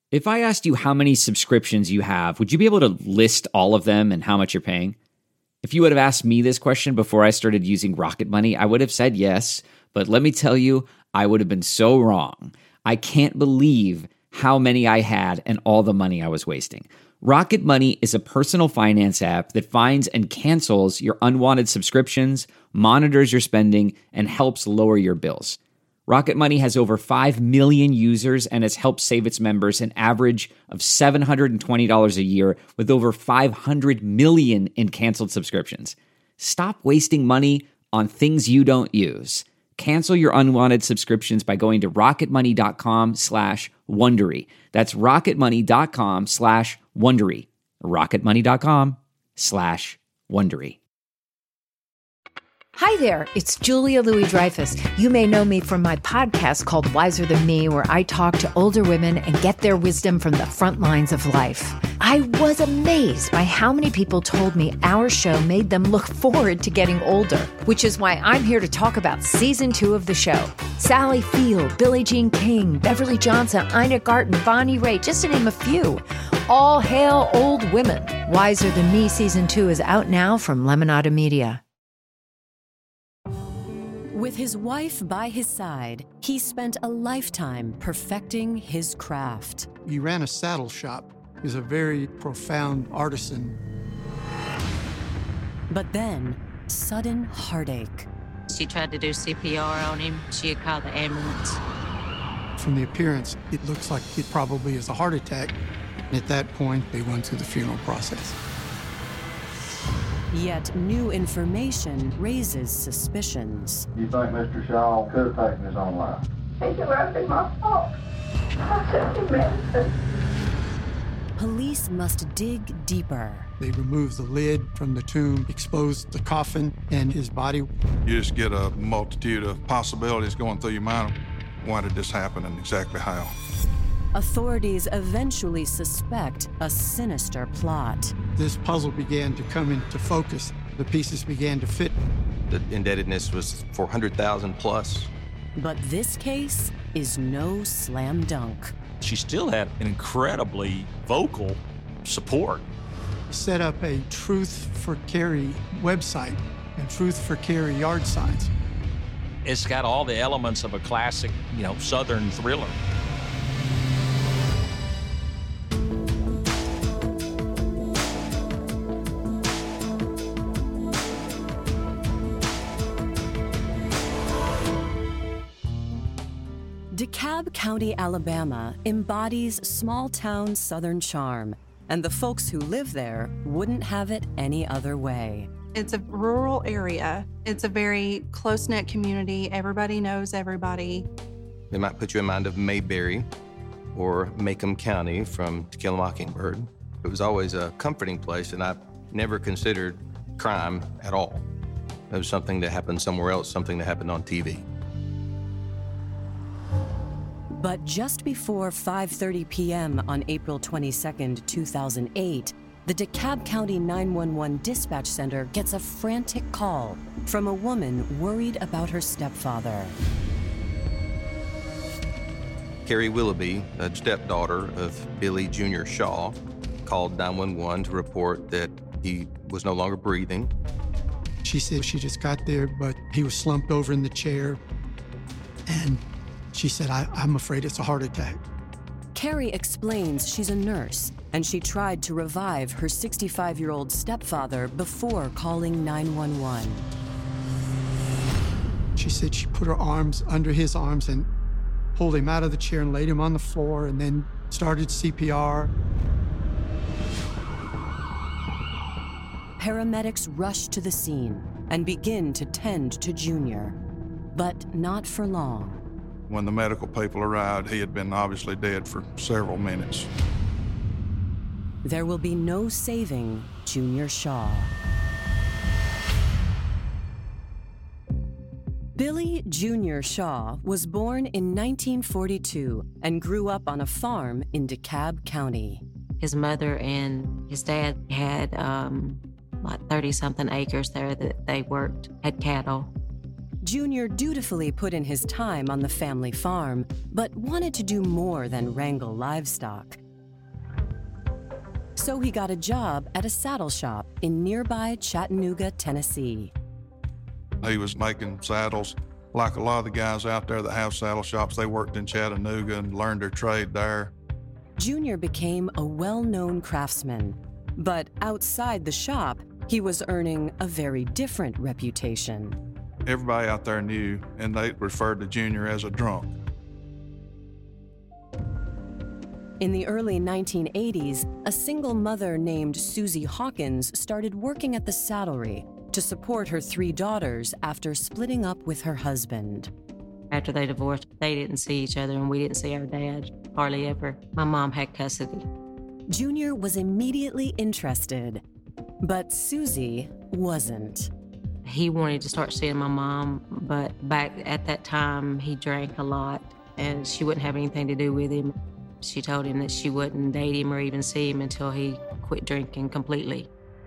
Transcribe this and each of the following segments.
If I asked you how many subscriptions you have, would you be able to list all of them and how much you're paying? If you would have asked me this question before I started using Rocket Money, I would have said yes, but let me tell you, I would have been so wrong. I can't believe how many I had and all the money I was wasting. Rocket Money is a personal finance app that finds and cancels your unwanted subscriptions, monitors your spending, and helps lower your bills. Rocket Money has over 5 million users and has helped save its members an average of $720 a year with over 500 million in canceled subscriptions. Stop wasting money on things you don't use. Cancel your unwanted subscriptions by going to rocketmoney.com/Wondery. That's rocketmoney.com/Wondery. rocketmoney.com/Wondery. Hi there, it's Julia Louis-Dreyfus. You may know me from my podcast called Wiser Than Me, where I talk to older women and get their wisdom from the front lines of life. I was amazed by how many people told me our show made them look forward to getting older, which is why I'm here to talk about season 2 of the show. Sally Field, Billie Jean King, Beverly Johnson, Ina Garten, Bonnie Raitt, just to name a few. All hail old women. Wiser Than Me season 2 is out now from Lemonada Media. With his wife by his side, he spent a lifetime perfecting his craft. He ran a saddle shop. He was a very profound artisan. But then, sudden heartache. She tried to do CPR on him. She had called the ambulance. From the appearance, it looks like it probably is a heart attack. At that point, they went through the funeral process. Yet new information raises suspicions. You think Mr. Shaw could have taken his own life? It would be my fault. I took him medicine. Police must dig deeper. They removed the lid from the tomb, exposed the coffin and his body. You just get a multitude of possibilities going through your mind. Why did this happen and exactly how? Authorities eventually suspect a sinister plot. This puzzle began to come into focus. The pieces began to fit. The indebtedness was $400,000 plus. But this case is no slam dunk. She still had an incredibly vocal support. Set up a Truth for Carrie website and Truth for Carrie yard signs. It's got all the elements of a classic, Southern thriller. DeKalb County, Alabama embodies small-town Southern charm, and the folks who live there wouldn't have it any other way. It's a rural area. It's a very close-knit community. Everybody knows everybody. They might put you in mind of Mayberry or Macomb County from To Kill a Mockingbird. It was always a comforting place, and I never considered crime at all. It was something that happened somewhere else, something that happened on TV. But just before 5:30 p.m. on April 22, 2008, the DeKalb County 911 dispatch center gets a frantic call from a woman worried about her stepfather. Carrie Willoughby, a stepdaughter of Billy Jr. Shaw, called 911 to report that he was no longer breathing. She said she just got there, but he was slumped over in the chair, and she said, I'm afraid it's a heart attack. Carrie explains she's a nurse, and she tried to revive her 65-year-old stepfather before calling 911. She said she put her arms under his arms and pulled him out of the chair and laid him on the floor and then started CPR. Paramedics rush to the scene and begin to tend to Junior, but not for long. When the medical people arrived, he had been obviously dead for several minutes. There will be no saving Junior Shaw. Billy Junior Shaw was born in 1942 and grew up on a farm in DeKalb County. His mother and his dad had like 30-something acres there that they worked, had cattle. Junior dutifully put in his time on the family farm, but wanted to do more than wrangle livestock. So he got a job at a saddle shop in nearby Chattanooga, Tennessee. He was making saddles. Like a lot of the guys out there that have saddle shops, they worked in Chattanooga and learned their trade there. Junior became a well-known craftsman, but outside the shop, he was earning a very different reputation. Everybody out there knew, and they referred to Junior as a drunk. In the early 1980s, a single mother named Susie Hawkins started working at the saddlery to support her 3 daughters after splitting up with her husband. After they divorced, they didn't see each other, and we didn't see our dad hardly ever. My mom had custody. Junior was immediately interested, but Susie wasn't. He wanted to start seeing my mom, but back at that time, he drank a lot, and she wouldn't have anything to do with him. She told him that she wouldn't date him or even see him until he quit drinking completely.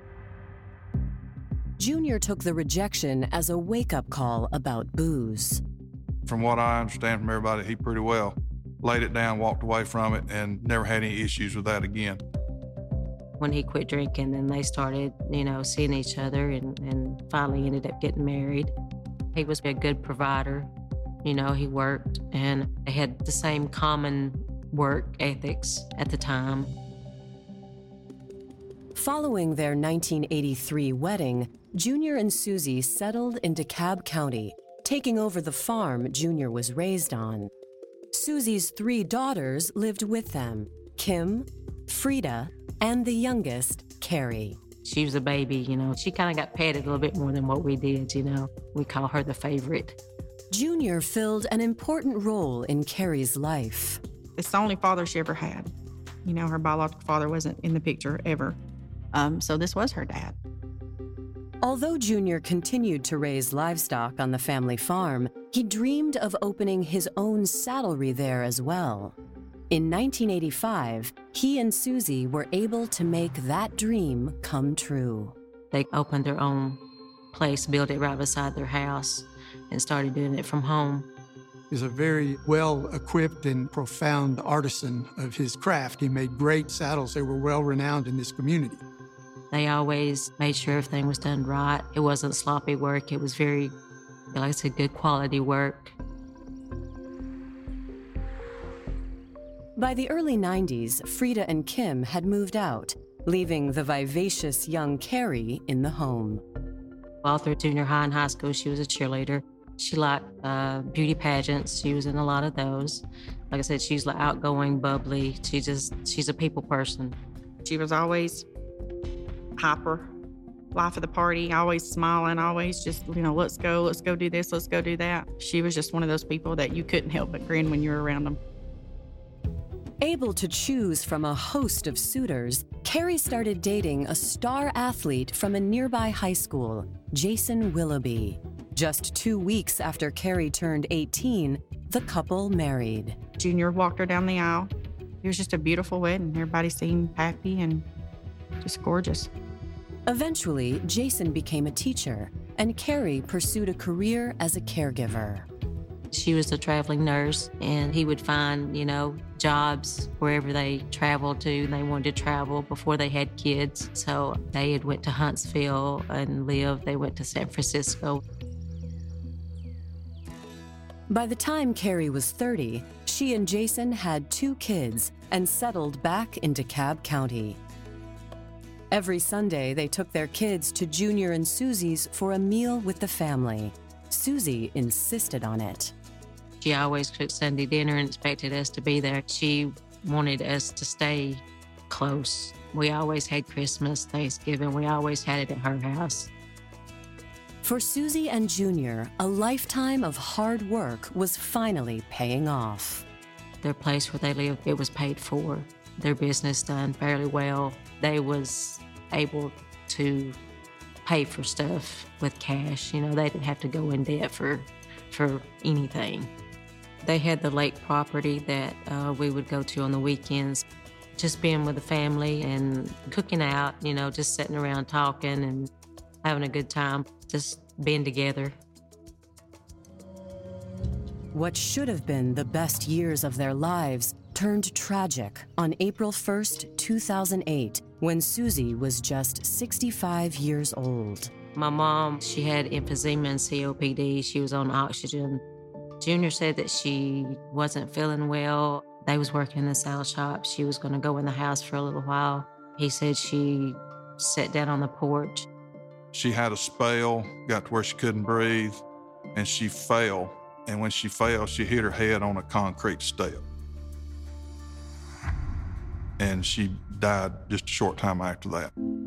Junior took the rejection as a wake-up call about booze. From what I understand from everybody, he pretty well laid it down, walked away from it, and never had any issues with that again. When he quit drinking, then they started, seeing each other and finally ended up getting married. He was a good provider. He worked, and they had the same common work ethics at the time. Following their 1983 wedding, Junior and Susie settled in DeKalb County, taking over the farm Junior was raised on. Susie's 3 daughters lived with them, Kim, Frida, and the youngest, Carrie. She was a baby, She kind of got petted a little bit more than what we did, We call her the favorite. Junior filled an important role in Carrie's life. It's the only father she ever had. Her biological father wasn't in the picture ever. So this was her dad. Although Junior continued to raise livestock on the family farm, he dreamed of opening his own saddlery there as well. In 1985, he and Susie were able to make that dream come true. They opened their own place, built it right beside their house, and started doing it from home. He's a very well-equipped and profound artisan of his craft. He made great saddles. They were well-renowned in this community. They always made sure everything was done right. It wasn't sloppy work. It was very, like I said, good quality work. By the early 90s, Frida and Kim had moved out, leaving the vivacious young Carrie in the home. All through junior high and high school, she was a cheerleader. She liked beauty pageants. She was in a lot of those. Like I said, she's like outgoing, bubbly. She's a people person. She was always hyper, life of the party, always smiling, always just, let's go do this, let's go do that. She was just one of those people that you couldn't help but grin when you were around them. Able to choose from a host of suitors, Carrie started dating a star athlete from a nearby high school, Jason Willoughby. Just 2 weeks after Carrie turned 18, the couple married. Junior walked her down the aisle. It was just a beautiful wedding. Everybody seemed happy and just gorgeous. Eventually, Jason became a teacher, and Carrie pursued a career as a caregiver. She was a traveling nurse, and he would find, jobs wherever they traveled to. They wanted to travel before they had kids. So they had went to Huntsville and lived. They went to San Francisco. By the time Carrie was 30, she and Jason had 2 kids and settled back in DeKalb County. Every Sunday, they took their kids to Junior and Susie's for a meal with the family. Susie insisted on it. She always cooked Sunday dinner and expected us to be there. She wanted us to stay close. We always had Christmas, Thanksgiving. We always had it at her house. For Susie and Junior, a lifetime of hard work was finally paying off. Their place where they lived, it was paid for. Their business done fairly well. They was able to pay for stuff with cash. They didn't have to go in debt for anything. They had the lake property that we would go to on the weekends. Just being with the family and cooking out, just sitting around talking and having a good time, just being together. What should have been the best years of their lives turned tragic on April 1st, 2008, when Susie was just 65 years old. My mom, she had emphysema and COPD. She was on oxygen. Junior said that she wasn't feeling well. They was working in the salad shop. She was going to go in the house for a little while. He said she sat down on the porch. She had a spell, got to where she couldn't breathe, and she fell. And when she fell, she hit her head on a concrete step. And she died just a short time after that.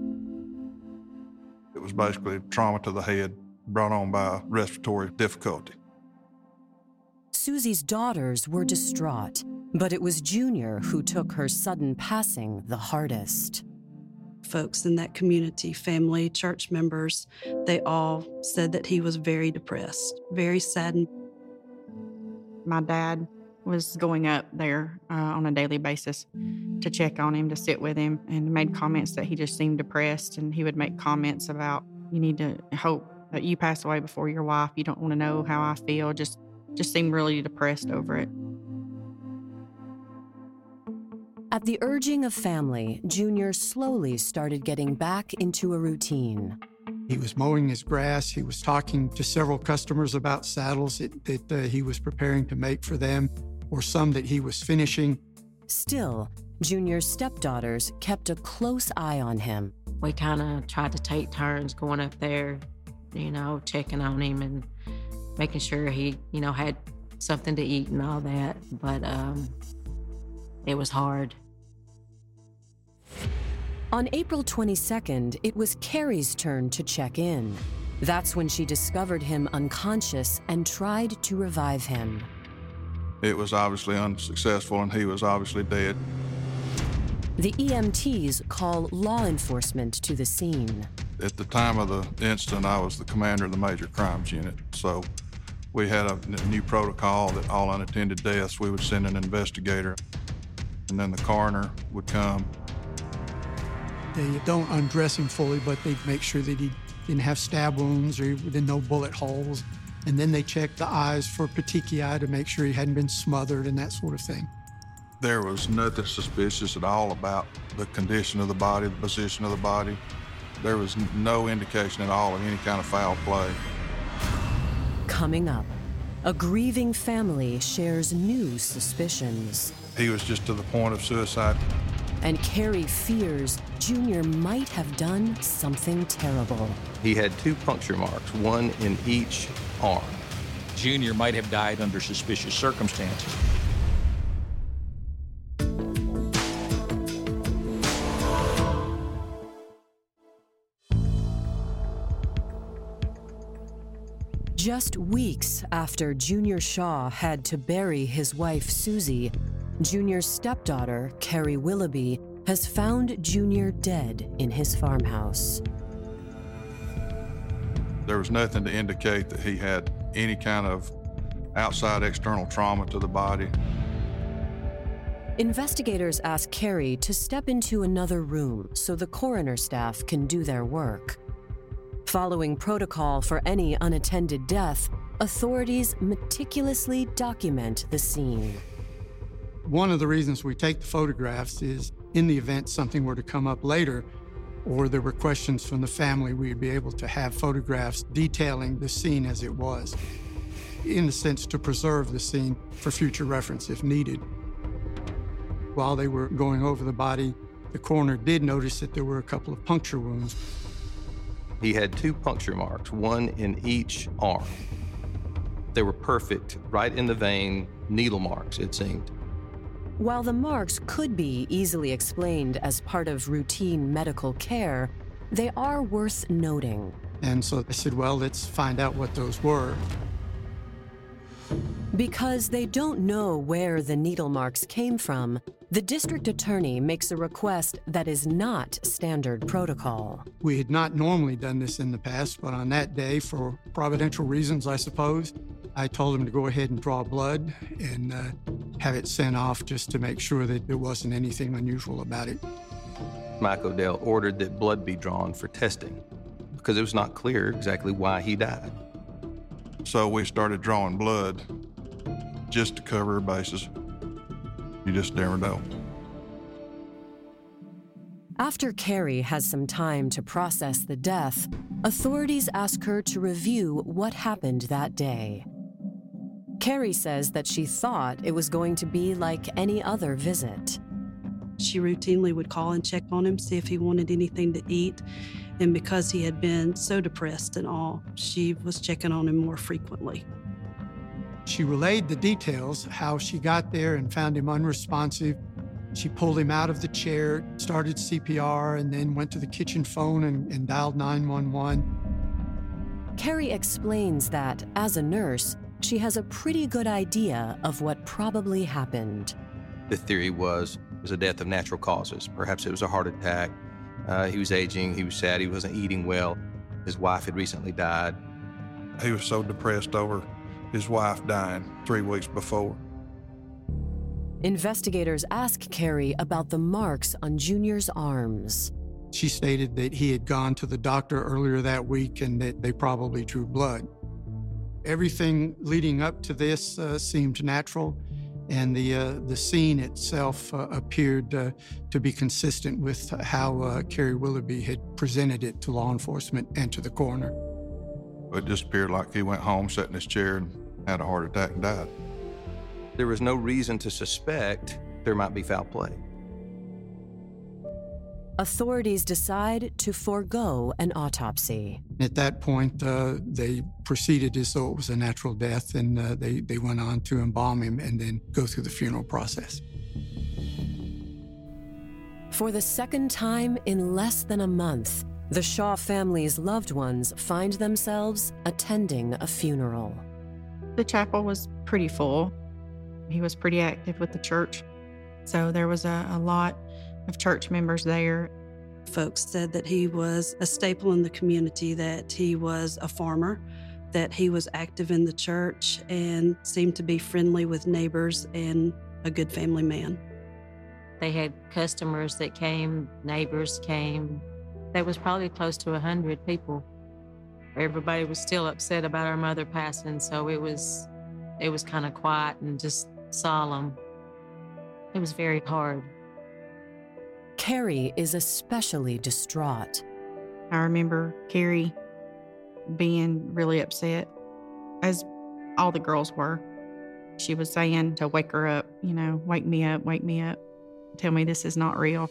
It was basically trauma to the head brought on by respiratory difficulty. Susie's daughters were distraught, but it was Junior who took her sudden passing the hardest. Folks in that community, family, church members, they all said that he was very depressed, very saddened. My dad was going up there on a daily basis to check on him, to sit with him, and made comments that he just seemed depressed. And he would make comments about, you need to hope that you pass away before your wife. You don't want to know how I feel. Just seemed really depressed over it. At the urging of family, Junior slowly started getting back into a routine. He was mowing his grass. He was talking to several customers about saddles that he was preparing to make for them, or some that he was finishing. Still, Junior's stepdaughters kept a close eye on him. We kind of tried to take turns going up there, checking on him and making sure he, had something to eat and all that. But it was hard. On April 22nd, it was Carrie's turn to check in. That's when she discovered him unconscious and tried to revive him. It was obviously unsuccessful, and he was obviously dead. The EMTs call law enforcement to the scene. At the time of the incident, I was the commander of the Major Crimes Unit, so we had a new protocol that all unattended deaths, we would send an investigator, and then the coroner would come. They don't undress him fully, but they make sure that he didn't have stab wounds or no bullet holes. And then they check the eyes for petechiae to make sure he hadn't been smothered and that sort of thing. There was nothing suspicious at all about the condition of the body, the position of the body. There was no indication at all of any kind of foul play. Coming up, a grieving family shares new suspicions. He was just to the point of suicide. And Carrie fears Junior might have done something terrible. He had 2 puncture marks, one in each arm. Junior might have died under suspicious circumstances. Just weeks after Junior Shaw had to bury his wife, Susie, Junior's stepdaughter, Carrie Willoughby, has found Junior dead in his farmhouse. There was nothing to indicate that he had any kind of outside external trauma to the body. Investigators ask Carrie to step into another room so the coroner staff can do their work. Following protocol for any unattended death, authorities meticulously document the scene. One of the reasons we take the photographs is in the event something were to come up later, or there were questions from the family, we would be able to have photographs detailing the scene as it was, in a sense to preserve the scene for future reference if needed. While they were going over the body, the coroner did notice that there were a couple of puncture wounds. He had 2 puncture marks, one in each arm. They were perfect, right in the vein, needle marks, it seemed. While the marks could be easily explained as part of routine medical care, they are worth noting. And so I said, well, let's find out what those were. Because they don't know where the needle marks came from, the district attorney makes a request that is not standard protocol. We had not normally done this in the past, but on that day, for providential reasons, I suppose, I told him to go ahead and draw blood and have it sent off just to make sure that there wasn't anything unusual about it. Mike Odell ordered that blood be drawn for testing because it was not clear exactly why he died. So we started drawing blood, just to cover her bases. You just never know. After Carrie has some time to process the death, authorities ask her to review what happened that day. Carrie says that she thought it was going to be like any other visit. She routinely would call and check on him, see if he wanted anything to eat. And because he had been so depressed and all, she was checking on him more frequently. She relayed the details, how she got there and found him unresponsive. She pulled him out of the chair, started CPR, and then went to the kitchen phone and dialed 911. Carrie explains that, as a nurse, she has a pretty good idea of what probably happened. The theory was it was a death of natural causes. Perhaps it was a heart attack. He was aging, he was sad, he wasn't eating well. His wife had recently died. He was so depressed over his wife dying 3 weeks before. Investigators ask Carrie about the marks on Junior's arms. She stated that he had gone to the doctor earlier that week and that they probably drew blood. Everything leading up to this seemed natural, and the scene itself appeared to be consistent with how Carrie Willoughby had presented it to law enforcement and to the coroner. It just appeared like he went home, sat in his chair, and had a heart attack and died. There was no reason to suspect there might be foul play. Authorities decide to forego an autopsy. At that point, they proceeded as though it was a natural death, and they went on to embalm him and then go through the funeral process. For the second time in less than a month, the Shaw family's loved ones find themselves attending a funeral. The chapel was pretty full. He was pretty active with the church, so there was a lot of church members there. Folks said that he was a staple in the community, that he was a farmer, that he was active in the church and seemed to be friendly with neighbors and a good family man. They had customers that came, neighbors came. There was probably close to 100 people. Everybody was still upset about our mother passing, so it was kind of quiet and just solemn. It was very hard. Carrie is especially distraught. I remember Carrie being really upset, as all the girls were. She was saying to wake her up, wake me up, tell me this is not real.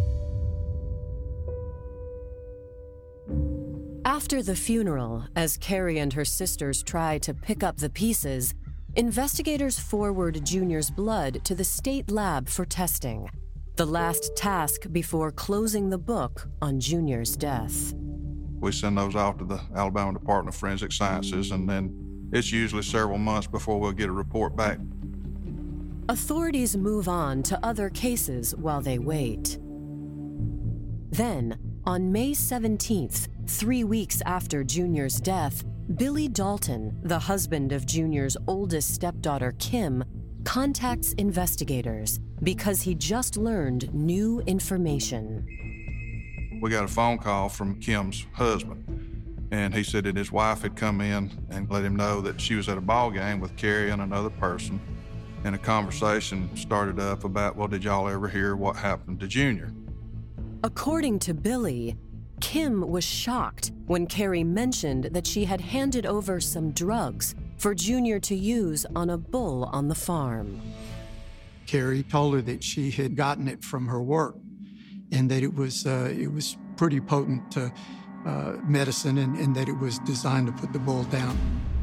After the funeral, as Carrie and her sisters try to pick up the pieces, investigators forward Junior's blood to the state lab for testing, the last task before closing the book on Junior's death. We send those off to the Alabama Department of Forensic Sciences, and then it's usually several months before we'll get a report back. Authorities move on to other cases while they wait. Then, on May 17th, 3 weeks after Junior's death, Billy Dalton, the husband of Junior's oldest stepdaughter, Kim, contacts investigators because he just learned new information. We got a phone call from Kim's husband, and he said that his wife had come in and let him know that she was at a ball game with Carrie and another person, and a conversation started up about, well, did y'all ever hear what happened to Junior? According to Billy, Kim was shocked when Carrie mentioned that she had handed over some drugs for Junior to use on a bull on the farm. Carrie told her that she had gotten it from her work and that it was pretty potent medicine and that it was designed to put the bull down.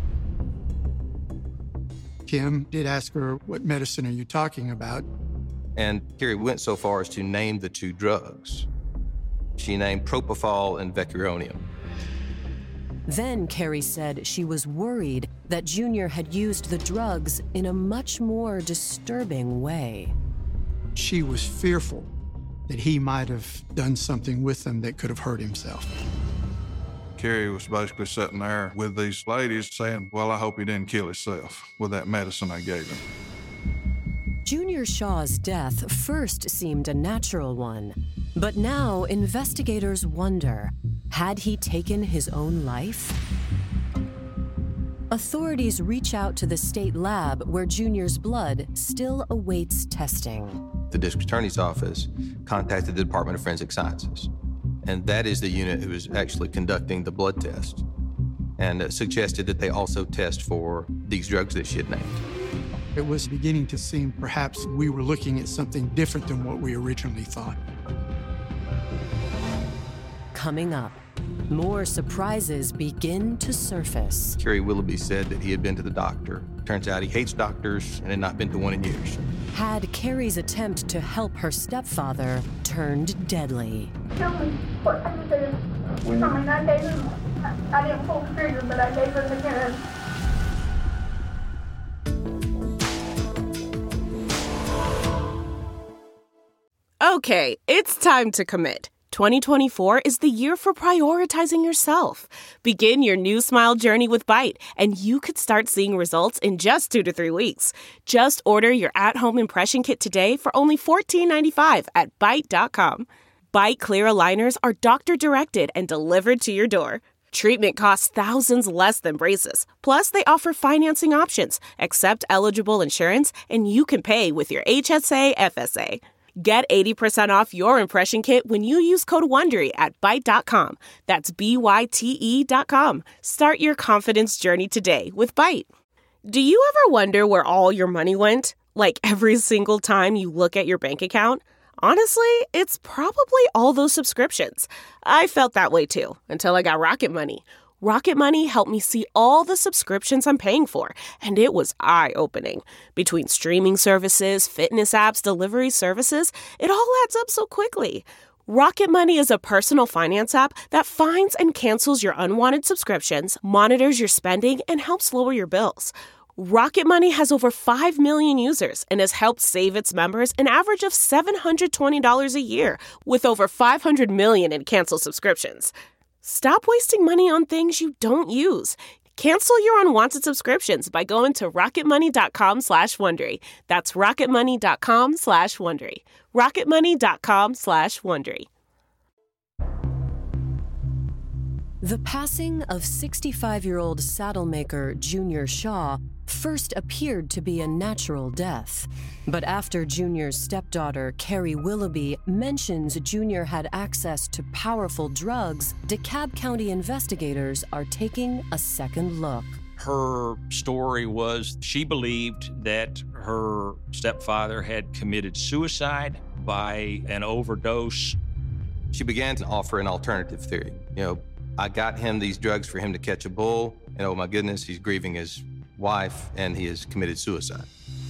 Kim did ask her, what medicine are you talking about? And Carrie went so far as to name the two drugs. She named propofol and vecuronium. Then Carrie said she was worried that Junior had used the drugs in a much more disturbing way. She was fearful that he might have done something with them that could have hurt himself. Carrie was basically sitting there with these ladies saying, well, I hope he didn't kill himself with that medicine I gave him. Junior Shaw's death first seemed a natural one, but now investigators wonder, had he taken his own life? Authorities reach out to the state lab where Junior's blood still awaits testing. The district attorney's office contacted the Department of Forensic Sciences, and that is the unit who is actually conducting the blood test, and suggested that they also test for these drugs that she had named. It was beginning to seem perhaps we were looking at something different than what we originally thought. Coming up, more surprises begin to surface. Kerry Willoughby said that he had been to the doctor. Turns out he hates doctors and had not been to one in years. Had Kerry's attempt to help her stepfather turned deadly. Tell me what I can do. I mean, I gave him, I didn't pull the trigger, but I gave him the gun. Okay, it's time to commit. 2024 is the year for prioritizing yourself. Begin your new smile journey with Byte, and you could start seeing results in just 2 to 3 weeks. Just order your at-home impression kit today for only $14.95 at Byte.com. Byte clear aligners are doctor-directed and delivered to your door. Treatment costs thousands less than braces. Plus, they offer financing options, accept eligible insurance, and you can pay with your HSA FSA. Get 80% off your impression kit when you use code WONDERY at Byte.com. That's BYTE.com. Start your confidence journey today with Byte. Do you ever wonder where all your money went? Like every single time you look at your bank account? Honestly, it's probably all those subscriptions. I felt that way too, until I got Rocket Money. Rocket Money helped me see all the subscriptions I'm paying for, and it was eye-opening. Between streaming services, fitness apps, delivery services, it all adds up so quickly. Rocket Money is a personal finance app that finds and cancels your unwanted subscriptions, monitors your spending, and helps lower your bills. Rocket Money has over 5 million users and has helped save its members an average of $720 a year, with over 500 million in canceled subscriptions. Stop wasting money on things you don't use. Cancel your unwanted subscriptions by going to rocketmoney.com/Wondery. That's rocketmoney.com/Wondery. rocketmoney.com/Wondery. The passing of 65-year-old saddlemaker Junior Shaw first appeared to be a natural death. But after Junior's stepdaughter, Kerry Willoughby, mentions Junior had access to powerful drugs, DeKalb County investigators are taking a second look. Her story was she believed that her stepfather had committed suicide by an overdose. She began to offer an alternative theory. I got him these drugs for him to catch a bull, and oh my goodness, he's grieving his wife and he has committed suicide.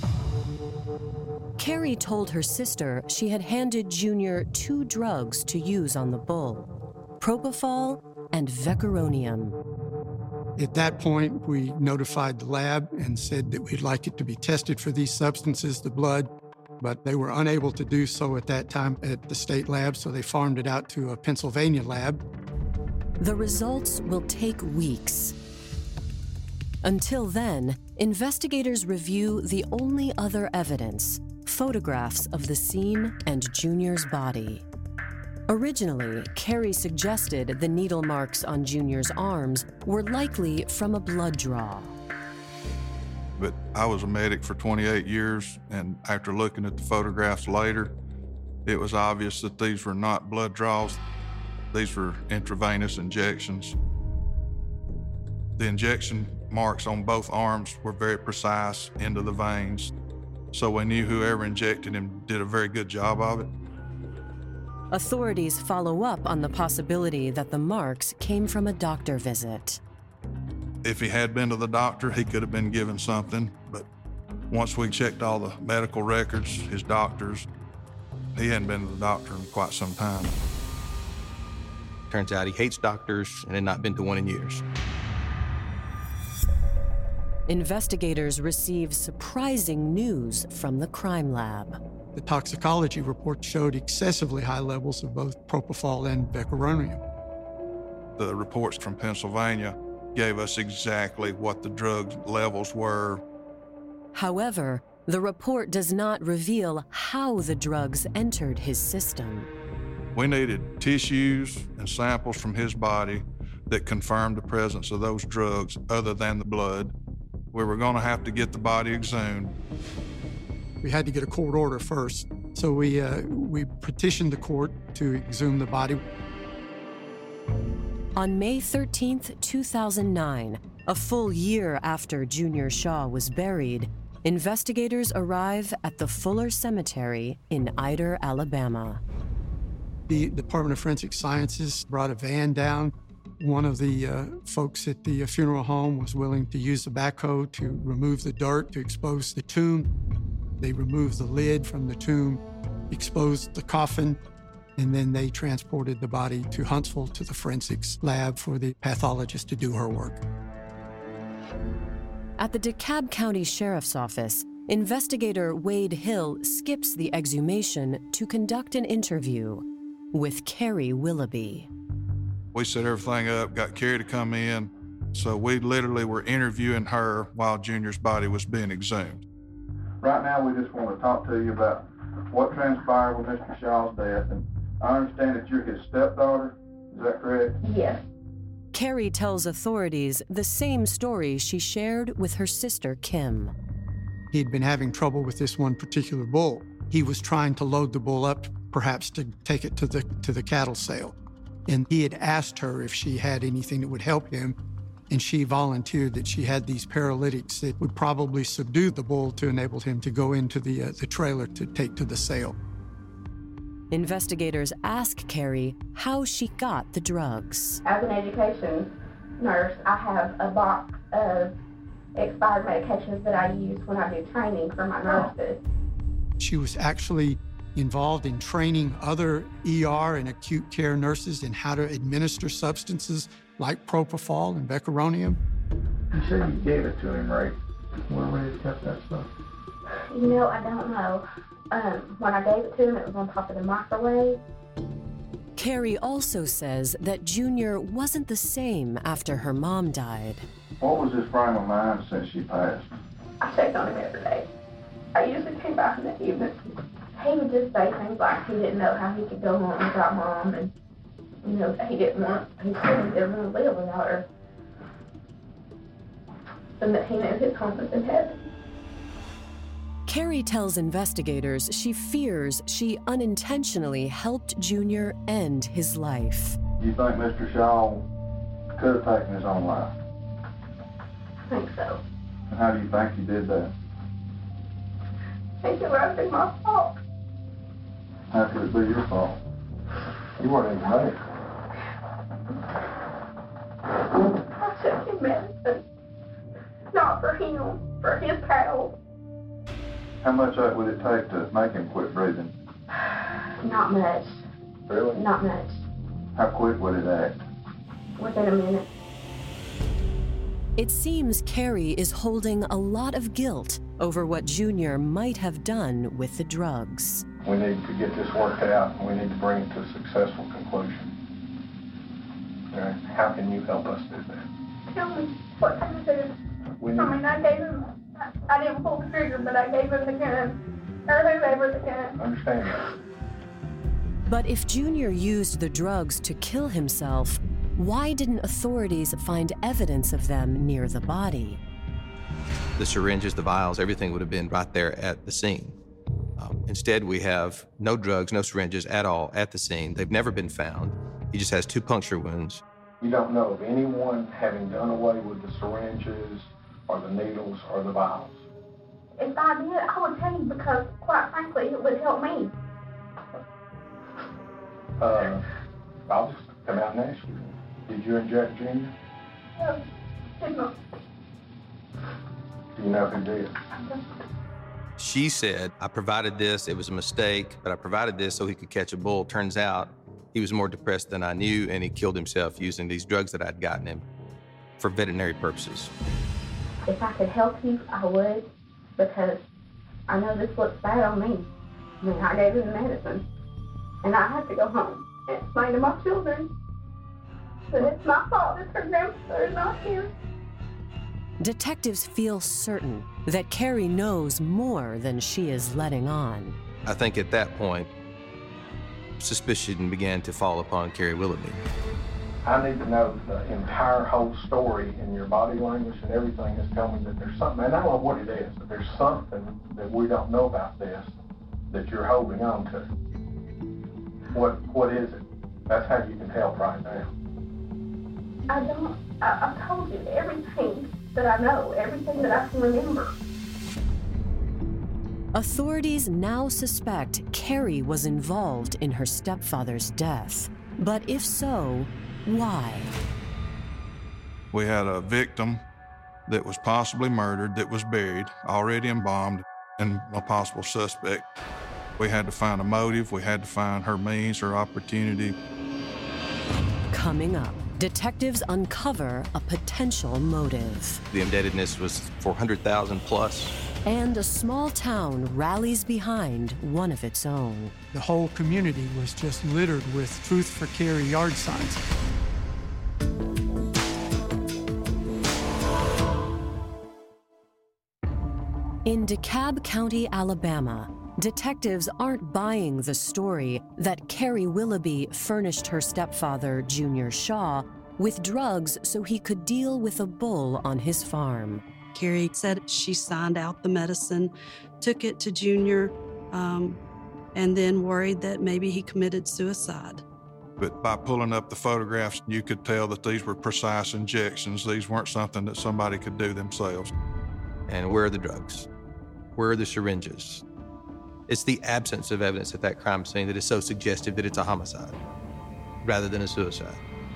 Kerry told her sister she had handed Junior 2 drugs to use on the bull: propofol and vecuronium. At that point, we notified the lab and said that we'd like it to be tested for these substances, the blood, but they were unable to do so at that time at the state lab, so they farmed it out to a Pennsylvania lab. The results will take weeks. Until then, investigators review the only other evidence: photographs of the scene and Junior's body. Originally, Kerry suggested the needle marks on Junior's arms were likely from a blood draw. But I was a medic for 28 years, and after looking at the photographs later, it was obvious that these were not blood draws. These were intravenous injections. The injection marks on both arms were very precise into the veins, so we knew whoever injected him did a very good job of it. Authorities follow up on the possibility that the marks came from a doctor visit. If he had been to the doctor, he could have been given something, but once we checked all the medical records, his doctors, he hadn't been to the doctor in quite some time. Turns out he hates doctors and had not been to one in years. Investigators receive surprising news from the crime lab. The toxicology report showed excessively high levels of both propofol and vecuronium. The reports from Pennsylvania gave us exactly what the drug levels were. However, the report does not reveal how the drugs entered his system. We needed tissues and samples from his body that confirmed the presence of those drugs other than the blood. We were going to have to get the body exhumed. We had to get a court order first, so we petitioned the court to exhume the body. On May 13th, 2009, a full year after Junior Shaw was buried, investigators arrive at the Fuller Cemetery in Ider, Alabama. The Department of Forensic Sciences brought a van down. One of the folks at the funeral home was willing to use the backhoe to remove the dirt to expose the tomb. They removed the lid from the tomb, exposed the coffin, and then they transported the body to Huntsville to the forensics lab for the pathologist to do her work. At the DeKalb County Sheriff's Office, investigator Wade Hill skips the exhumation to conduct an interview with Carrie Willoughby. We set everything up, got Carrie to come in, so we literally were interviewing her while Junior's body was being exhumed. Right now, we just want to talk to you about what transpired with Mr. Shaw's death, and I understand that you're his stepdaughter. Is that correct? Yes. Carrie tells authorities the same story she shared with her sister, Kim. He'd been having trouble with this one particular bull. He was trying to load the bull up, perhaps to take it to the cattle sale. And he had asked her if she had anything that would help him, and she volunteered that she had these paralytics that would probably subdue the bull to enable him to go into the trailer to take to the sale. Investigators ask Carrie how she got the drugs. As an education nurse, I have a box of expired medications that I use when I do training for my nurses. She was actually involved in training other ER and acute care nurses in how to administer substances like propofol and becuronium. You said you gave it to him, right? Where would he kept that stuff? You know, I don't know. When I gave it to him, it was on top of the microwave. Carrie also says that Junior wasn't the same after her mom died. What was his frame of mind since she passed? I checked on him every day. I usually came back in the evening. He would just say things like he didn't know how he could go home without Mom, and, you know, he said he didn't want to live without her. And that he knew his home was in heaven. Carrie tells investigators she fears she unintentionally helped Junior end his life. Do you think Mr. Shaw could have taken his own life? I think so. And how do you think he did that? I think it would be my fault. How could it be your fault? You weren't even there. I took him medicine. Not for him, for his pals. How much would it take to make him quit breathing? Not much. Really? Not much. How quick would it act? Within a minute. It seems Carrie is holding a lot of guilt over what Junior might have done with the drugs. We need to get this worked out, and we need to bring it to a successful conclusion. How can you help us do that? Tell me what can I do? I gave him, I didn't pull the trigger, but I gave him the gun, or whoever the gun. I understand that. But if Junior used the drugs to kill himself, why didn't authorities find evidence of them near the body? The syringes, the vials, everything would have been right there at the scene. Instead, we have no drugs, no syringes at all at the scene. They've never been found. He just has 2 puncture wounds. You don't know of anyone having done away with the syringes or the needles or the vials? If I did, I would tell you because, quite frankly, it would help me. I'll just come out and ask you. Did you inject Junior? No, did not. Do you know who did? She said, I provided this, it was a mistake, but I provided this so he could catch a bull. Turns out he was more depressed than I knew, and he killed himself using these drugs that I'd gotten him for veterinary purposes. If I could help you, I would, because I know this looks bad on me. I mean, I gave him the medicine, and I have to go home and explain to my children that it's my fault that their grandfather is not here. Detectives feel certain that Carrie knows more than she is letting on. I think at that point, suspicion began to fall upon Carrie Willoughby. I need to know the entire whole story in your body language and everything is telling me that there's something, and I don't know what it is, but there's something that we don't know about this that you're holding on to. What is it? That's how you can help right now. I told you everything that I know, everything that I can remember. Authorities now suspect Carrie was involved in her stepfather's death. But if so, why? We had a victim that was possibly murdered, that was buried, already embalmed, and a possible suspect. We had to find a motive. We had to find her means, her opportunity. Coming up, detectives uncover a potential motive. The indebtedness was $400,000 plus. And a small town rallies behind one of its own. The whole community was just littered with Truth for Carrie yard signs. In DeKalb County, Alabama, detectives aren't buying the story that Carrie Willoughby furnished her stepfather, Junior Shaw, with drugs so he could deal with a bull on his farm. Carrie said she signed out the medicine, took it to Junior, and then worried that maybe he committed suicide. But by pulling up the photographs, you could tell that these were precise injections. These weren't something that somebody could do themselves. And where are the drugs? Where are the syringes? It's the absence of evidence at that crime scene that is so suggestive that it's a homicide rather than a suicide.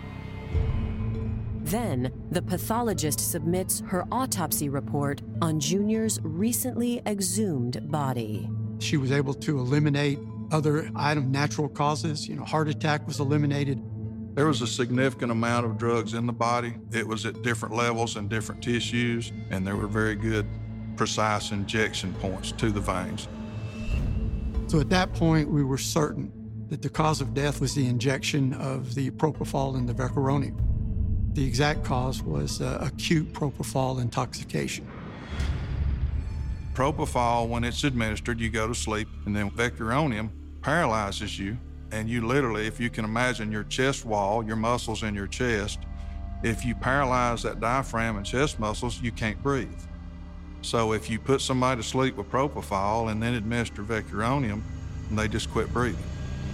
Then, the pathologist submits her autopsy report on Junior's recently exhumed body. She was able to eliminate other natural causes. Heart attack was eliminated. There was a significant amount of drugs in the body. It was at different levels and different tissues, and there were very good, precise injection points to the veins. So at that point, we were certain that the cause of death was the injection of the propofol and the vecuronium. The exact cause was acute propofol intoxication. Propofol, when it's administered, you go to sleep, and then vecuronium paralyzes you, and you literally, if you can imagine your chest wall, your muscles in your chest, if you paralyze that diaphragm and chest muscles, you can't breathe. So if you put somebody to sleep with propofol and then administer vecuronium, they just quit breathing.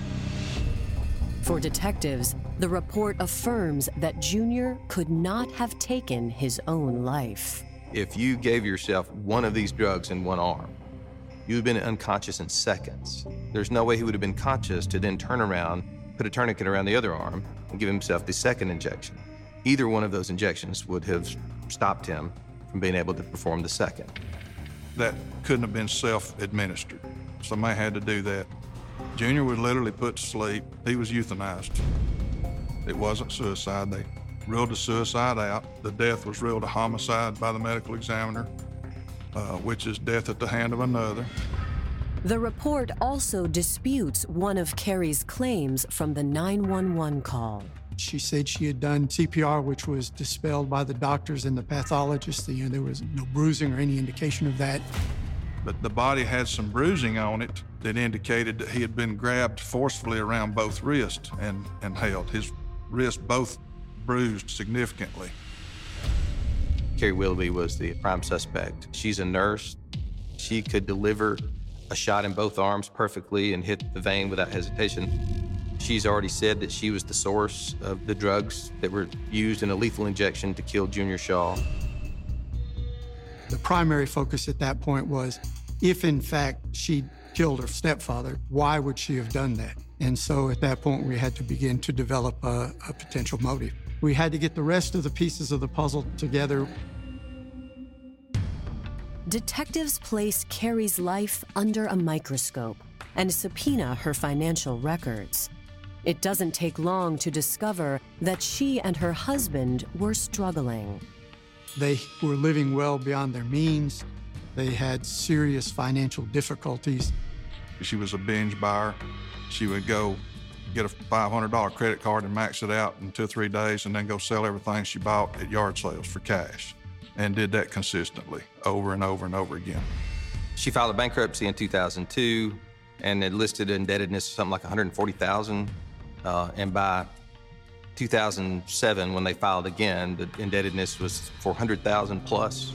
For detectives, the report affirms that Junior could not have taken his own life. If you gave yourself one of these drugs in one arm, you would have been unconscious in seconds. There's no way he would have been conscious to then turn around, put a tourniquet around the other arm, and give himself the second injection. Either one of those injections would have stopped him from being able to perform the second. That couldn't have been self-administered. Somebody had to do that. Junior was literally put to sleep. He was euthanized. It wasn't suicide. They ruled the suicide out. The death was ruled a homicide by the medical examiner, which is death at the hand of another. The report also disputes one of Carrie's claims from the 911 call. She said she had done CPR, which was dispelled by the doctors and the pathologists. There was no bruising or any indication of that. But the body had some bruising on it that indicated that he had been grabbed forcefully around both wrists and held. His wrists both bruised significantly. Carrie Willoughby was the prime suspect. She's a nurse. She could deliver a shot in both arms perfectly and hit the vein without hesitation. She's already said that she was the source of the drugs that were used in a lethal injection to kill Junior Shaw. The primary focus at that point was, if in fact she killed her stepfather, why would she have done that? And so at that point, we had to begin to develop a potential motive. We had to get the rest of the pieces of the puzzle together. Detectives place Carrie's life under a microscope and subpoena her financial records. It doesn't take long to discover that she and her husband were struggling. They were living well beyond their means. They had serious financial difficulties. She was a binge buyer. She would go get a $500 credit card and max it out in 2 or 3 days and then go sell everything she bought at yard sales for cash, and did that consistently over and over and over again. She filed a bankruptcy in 2002 and had listed indebtedness of something like $140,000. And by 2007, when they filed again, the indebtedness was $400,000 plus.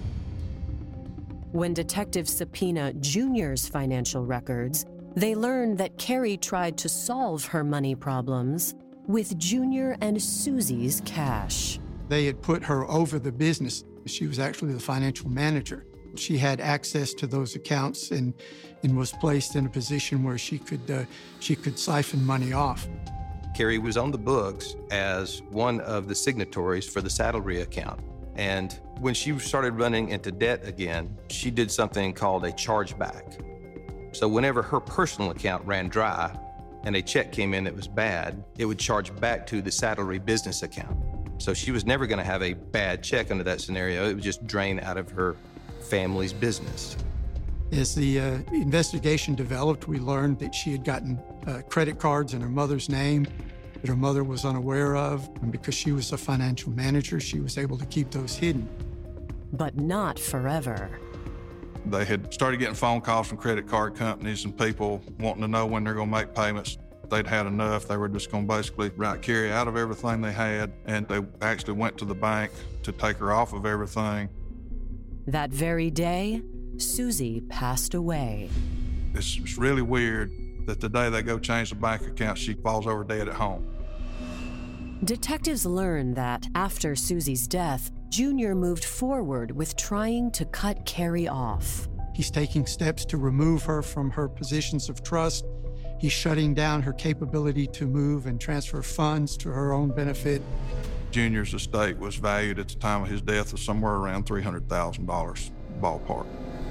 When detectives subpoena Junior's financial records, they learn that Carrie tried to solve her money problems with Junior and Susie's cash. They had put her over the business. She was actually the financial manager. She had access to those accounts and was placed in a position where she could siphon money off. Carrie was on the books as one of the signatories for the Saddlery account. And when she started running into debt again, she did something called a chargeback. So whenever her personal account ran dry and a check came in that was bad, it would charge back to the Saddlery business account. So she was never going to have a bad check under that scenario. It would just drain out of her family's business. As the investigation developed, we learned that she had gotten credit cards in her mother's name that her mother was unaware of. And because she was a financial manager, she was able to keep those hidden. But not forever. They had started getting phone calls from credit card companies and people wanting to know when they're going to make payments. They'd had enough. They were just going to basically write Carrie out of everything they had, and they actually went to the bank to take her off of everything. That very day, Susie passed away. It's really weird that the day they go change the bank account, she falls over dead at home. Detectives learned that after Susie's death, Junior moved forward with trying to cut Carrie off. He's taking steps to remove her from her positions of trust. He's shutting down her capability to move and transfer funds to her own benefit. Junior's estate was valued at the time of his death of somewhere around $300,000 ballpark.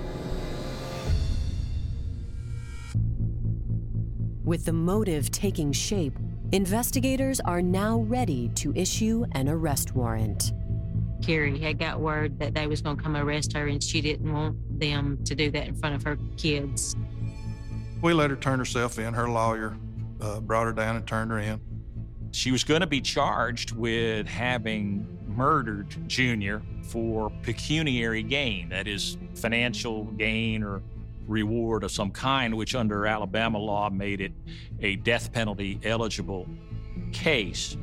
With the motive taking shape, investigators are now ready to issue an arrest warrant. Carrie had got word that they was going to come arrest her, and she didn't want them to do that in front of her kids. We let her turn herself in. Her lawyer brought her down and turned her in. She was going to be charged with having murdered Junior for pecuniary gain, that is, financial gain or reward of some kind, which under Alabama law made it a death penalty eligible case.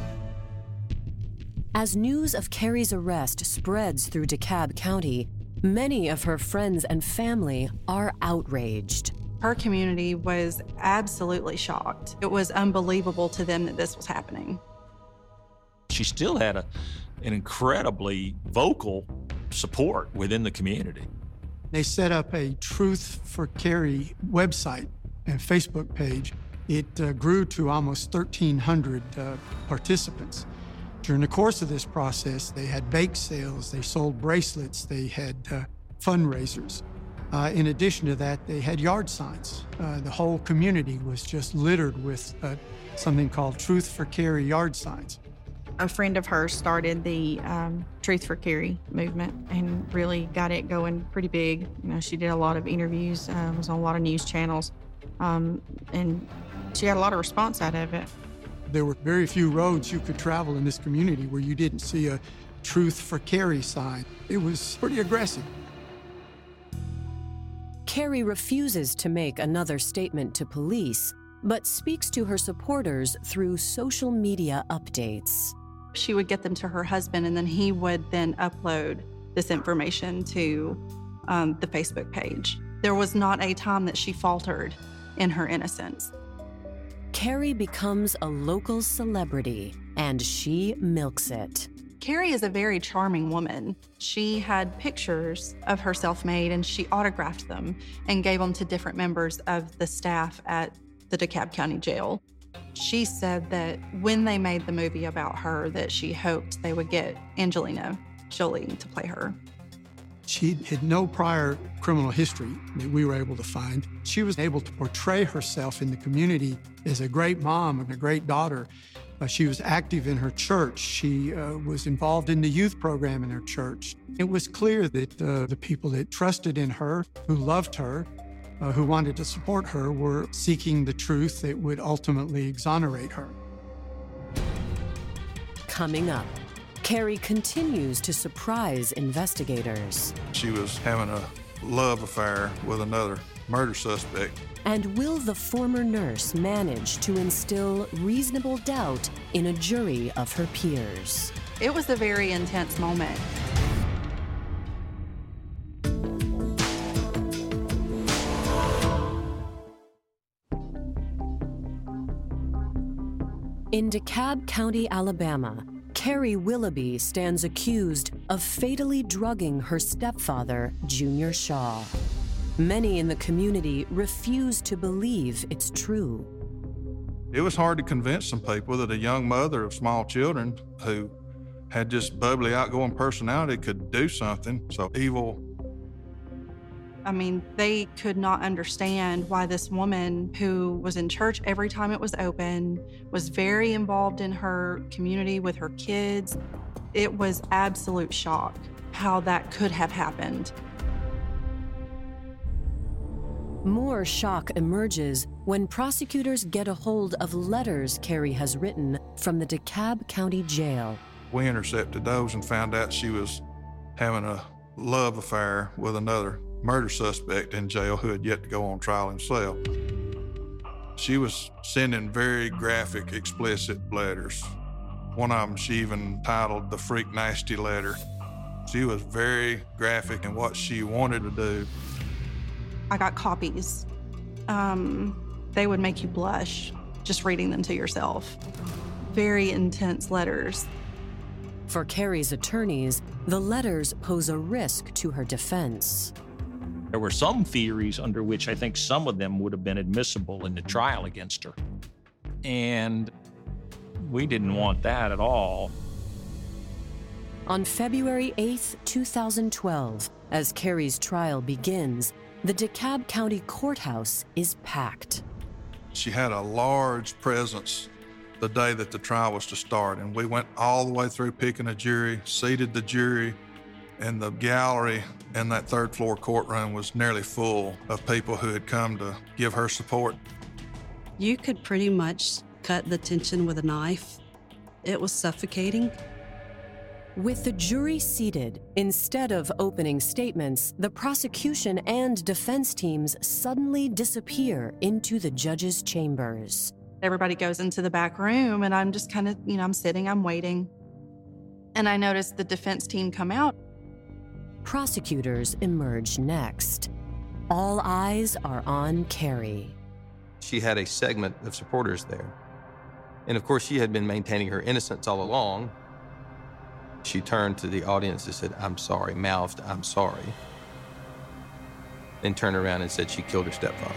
As news of Carrie's arrest spreads through DeKalb County, many of her friends and family are outraged. Her community was absolutely shocked. It was unbelievable to them that this was happening. She still had an incredibly vocal support within the community. They set up a Truth for Carrie website and Facebook page. It grew to almost 1,300 participants. During the course of this process, they had bake sales, they sold bracelets, they had fundraisers. In addition to that, they had yard signs. The whole community was just littered with something called Truth for Carrie yard signs. A friend of hers started the Truth for Carrie movement and really got it going pretty big. You know, she did a lot of interviews, was on a lot of news channels, and she had a lot of response out of it. There were very few roads you could travel in this community where you didn't see a Truth for Carrie sign. It was pretty aggressive. Carrie refuses to make another statement to police, but speaks to her supporters through social media updates. She would get them to her husband, and then he would then upload this information to the Facebook page. There was not a time that she faltered in her innocence. Carrie becomes a local celebrity, and she milks it. Carrie is a very charming woman. She had pictures of herself made, and she autographed them and gave them to different members of the staff at the DeKalb County Jail. She said that when they made the movie about her, that she hoped they would get Angelina Jolie to play her. She had no prior criminal history that we were able to find. She was able to portray herself in the community as a great mom and a great daughter. She was active in her church. She was involved in the youth program in her church. It was clear that the people that trusted in her, who loved her, who wanted to support her, were seeking the truth that would ultimately exonerate her. Coming up, Carrie continues to surprise investigators. She was having a love affair with another murder suspect. And will the former nurse manage to instill reasonable doubt in a jury of her peers? It was a very intense moment. In DeKalb County, Alabama, Carrie Willoughby stands accused of fatally drugging her stepfather, Junior Shaw. Many in the community refuse to believe it's true. It was hard to convince some people that a young mother of small children who had just bubbly, outgoing personality could do something so evil. I mean, they could not understand why this woman who was in church every time it was open, was very involved in her community with her kids. It was absolute shock how that could have happened. More shock emerges when prosecutors get a hold of letters Carrie has written from the DeKalb County Jail. We intercepted those and found out she was having a love affair with another murder suspect in jail who had yet to go on trial himself. She was sending very graphic, explicit letters. One of them she even titled the Freak Nasty Letter. She was very graphic in what she wanted to do. I got copies. They would make you blush just reading them to yourself. Very intense letters. For Carrie's attorneys, the letters pose a risk to her defense. There were some theories under which I think some of them would have been admissible in the trial against her. And we didn't want that at all. On February 8th, 2012, as Carrie's trial begins, the DeKalb County Courthouse is packed. She had a large presence the day that the trial was to start, and we went all the way through picking a jury, seated the jury, and the gallery in that third floor courtroom was nearly full of people who had come to give her support. You could pretty much cut the tension with a knife. It was suffocating. With the jury seated, instead of opening statements, the prosecution and defense teams suddenly disappear into the judge's chambers. Everybody goes into the back room, and I'm just kind of, I'm sitting, I'm waiting. And I noticed the defense team come out. Prosecutors emerge next. All eyes are on Carrie. She had a segment of supporters there. And of course, she had been maintaining her innocence all along. She turned to the audience and said, "I'm sorry," mouthed, "I'm sorry." Then turned around and said she killed her stepfather.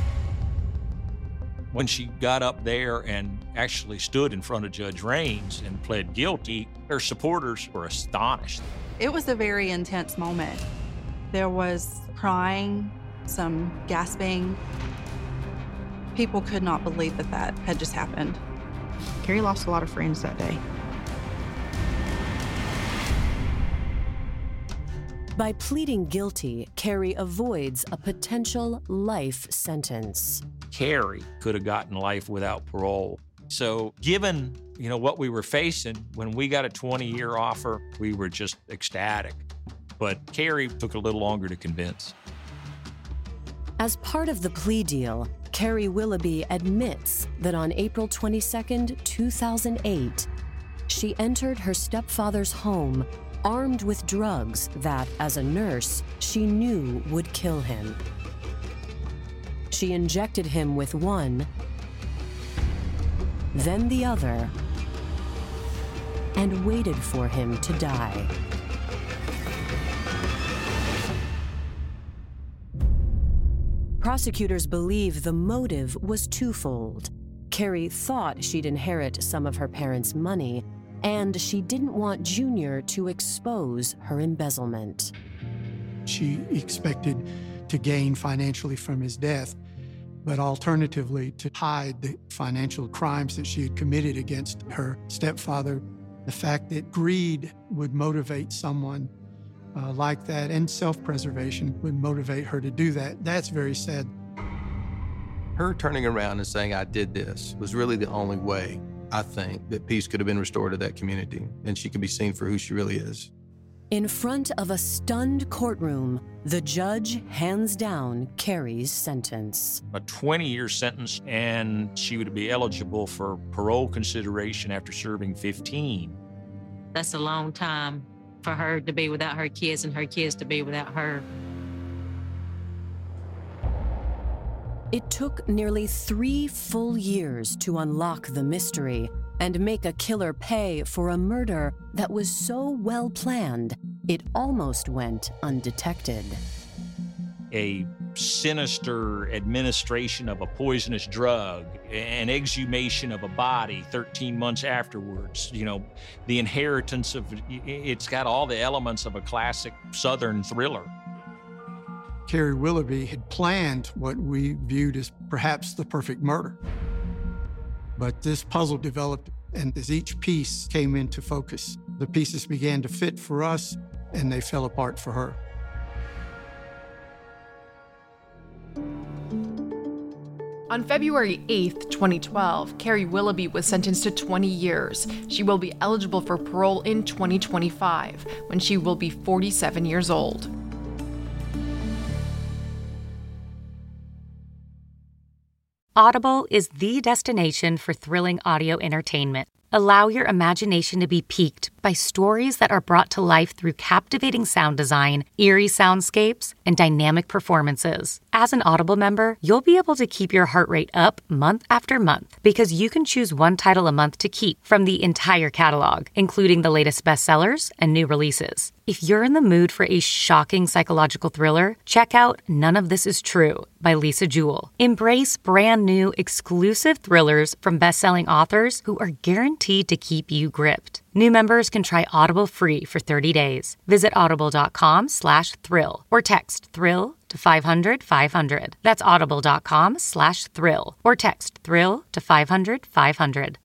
When she got up there and actually stood in front of Judge Raines and pled guilty, her supporters were astonished. It was a very intense moment. There was crying, some gasping. People could not believe that that had just happened. Carrie lost a lot of friends that day. By pleading guilty, Carrie avoids a potential life sentence. Carrie could have gotten life without parole. So given, what we were facing, when we got a 20-year offer, we were just ecstatic. But Carrie took a little longer to convince. As part of the plea deal, Carrie Willoughby admits that on April 22, 2008, she entered her stepfather's home armed with drugs that, as a nurse, she knew would kill him. She injected him with one, then the other, and waited for him to die. Prosecutors believe the motive was twofold. Carrie thought she'd inherit some of her parents' money, and she didn't want Junior to expose her embezzlement. She expected to gain financially from his death, but alternatively to hide the financial crimes that she had committed against her stepfather. The fact that greed would motivate someone like that, and self-preservation would motivate her to do that, that's very sad. Her turning around and saying, "I did this," was really the only way, I think, that peace could have been restored to that community, and she could be seen for who she really is. In front of a stunned courtroom, The judge hands down Carrie's sentence. A 20-year sentence, and she would be eligible for parole consideration after serving 15. That's a long time for her to be without her kids and her kids to be without her. It took nearly 3 full years to unlock the mystery and make a killer pay for a murder that was so well planned, it almost went undetected. A sinister administration of a poisonous drug, an exhumation of a body 13 months afterwards, the inheritance of, it's got all the elements of a classic Southern thriller. Carrie Willoughby had planned what we viewed as perhaps the perfect murder. But this puzzle developed, and as each piece came into focus, the pieces began to fit for us, and they fell apart for her. On February 8th, 2012, Carrie Willoughby was sentenced to 20 years. She will be eligible for parole in 2025, when she will be 47 years old. Audible is the destination for thrilling audio entertainment. Allow your imagination to be piqued by stories that are brought to life through captivating sound design, eerie soundscapes, and dynamic performances. As an Audible member, you'll be able to keep your heart rate up month after month because you can choose one title a month to keep from the entire catalog, including the latest bestsellers and new releases. If you're in the mood for a shocking psychological thriller, check out None of This Is True by Lisa Jewell. Embrace brand new exclusive thrillers from best-selling authors who are guaranteed to keep you gripped. New members can try Audible free for 30 days. Visit audible.com/thrill or text thrill to 500-500. That's audible.com/thrill or text thrill to 500-500.